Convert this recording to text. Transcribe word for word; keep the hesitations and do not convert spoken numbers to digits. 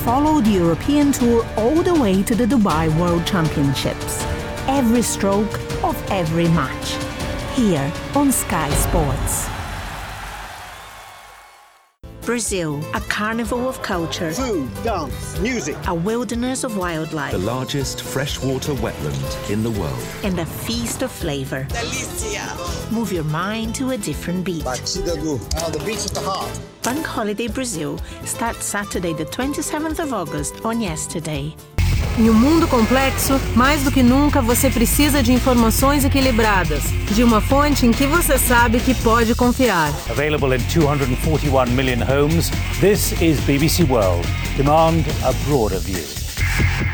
follow the European Tour all the way to the Dubai World Championships. Every stroke of every match. Here on Sky Sports. Brazil, a carnival of culture. Food, dance, music. A wilderness of wildlife. The largest freshwater wetland in the world. And a feast of flavor. Delícia. Move your mind to a different beat. Batida do. Oh, the beach at the heart. Bank Holiday Brazil starts Saturday the twenty-seventh of August on Yesterday. Em um mundo complexo, mais do que nunca você precisa de informações equilibradas, de uma fonte em que você sabe que pode confiar. Available in two hundred forty-one million homes, this is B B C World. Demand a broader view.